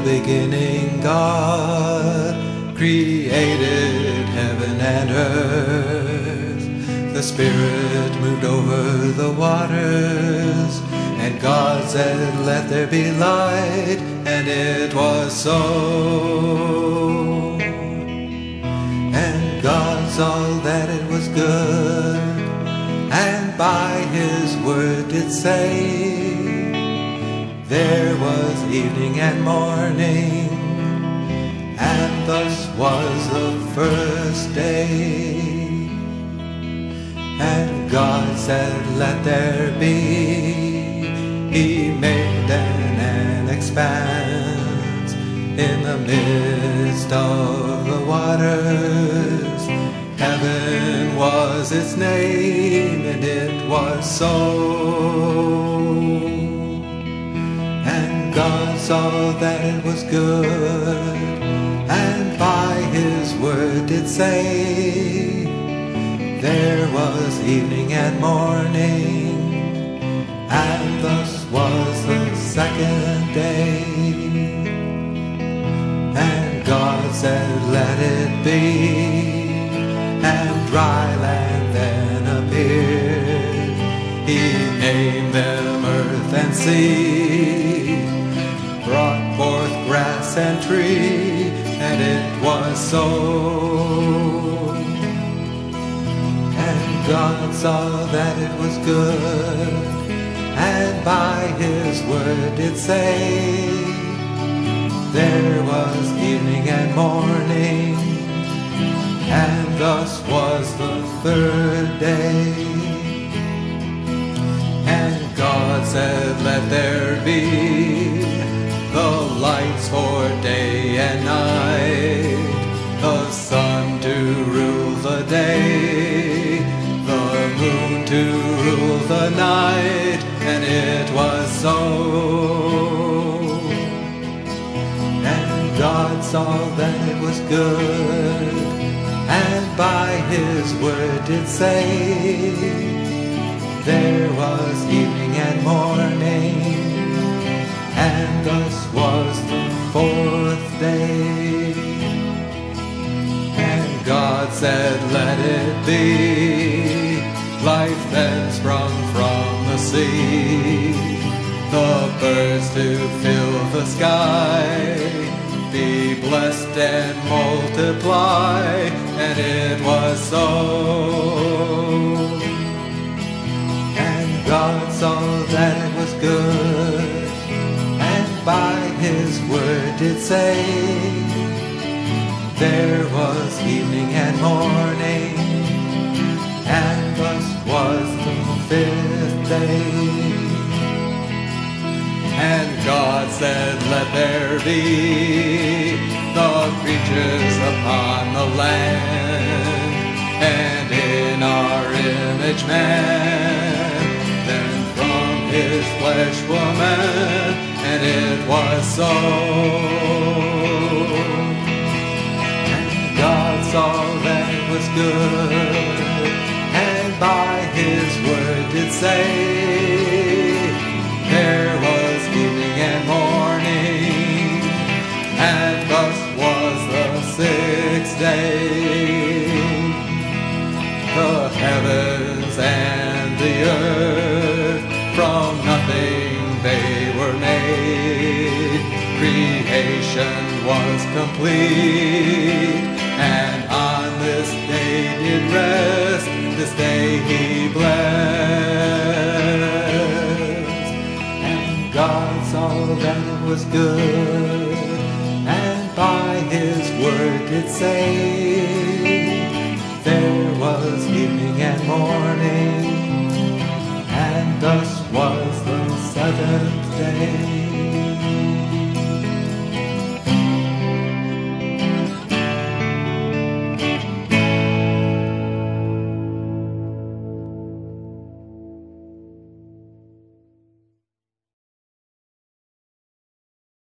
beginning God created heaven and earth. The Spirit moved over the waters, and God said, "Let there be light," and it was so. And God saw that it was good, and by His word did say, there was evening and morning, and thus was the first day. And God said, "Let there be." He made an expanse in the midst of the waters. Heaven was its name, and it was so. And God saw that it was good, and by His word did say, there was evening and morning, and thus was the second day. And God said, "Let it be," and dry land then appeared. He named them earth and sea, brought forth grass and tree, and it was so. And God saw that it was good, and by His word did say, there was evening and morning, and thus was the third day. And God said, "Let there be the lights for day and night, the sun to rule the day, the moon to rule the night," and it was so. And God saw that it was good, and by His word did say, there was evening and morning, and thus was the fourth day. And God said, "Let it be." Life then sprung from the sea, the birds to fill the sky, be blessed and multiply, and it was so. And God saw that it was good, and by His word did say, there was evening and morning, and thus was the fifth day. And God said, "Let there be the creatures upon the land, and in our image man, then from His flesh woman," and it was so. And God saw that it was good, and by His word did say, there was evening and morning, and thus was the sixth day. The heavens and the earth, from nothing they were made. Creation was complete, and on this day did rest. This day He blessed. And God saw that it was good, and by His word did say, there was evening and morning,